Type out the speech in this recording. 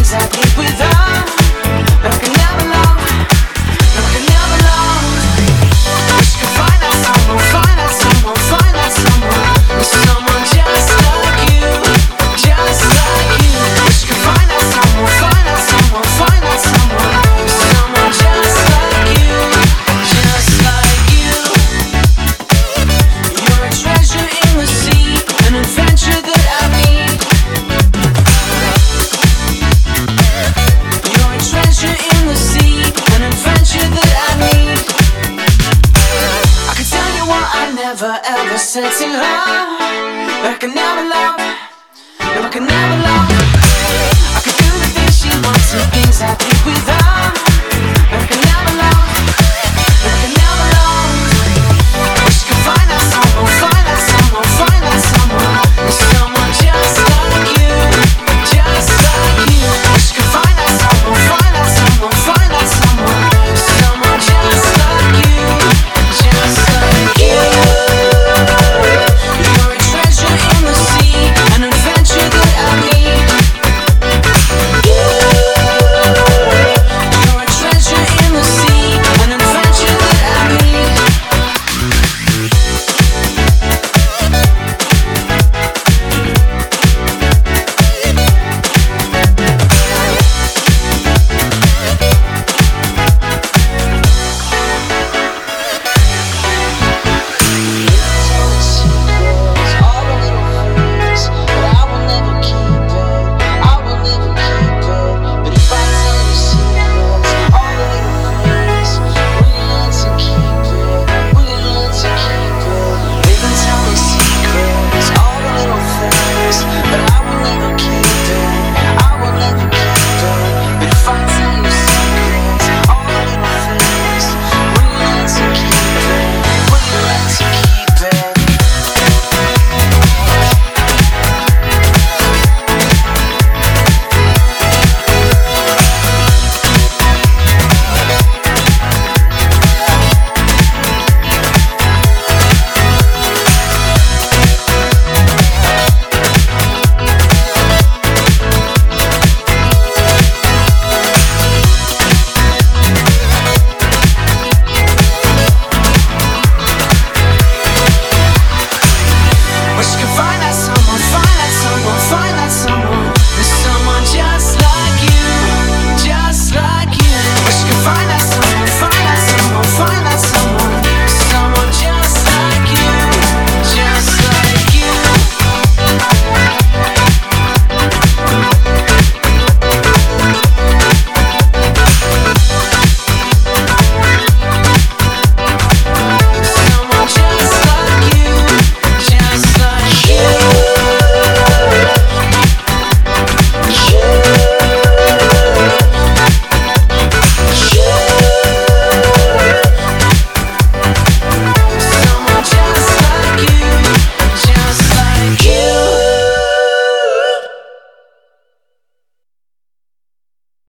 things I did with her, but I can never love, but I can never love. Wish I could find out someone, find out someone, find out someone, someone just like you, just like you. Wish I could find out someone, find out someone, find out someone, someone just like you, just like you. You're a treasure in the sea, an adventure that I need. You're a treasure in the sea, an adventure that I need. I can tell you what I never ever said to her, but I can never love, no, I can never love. I can do the things she wants and things I did with her.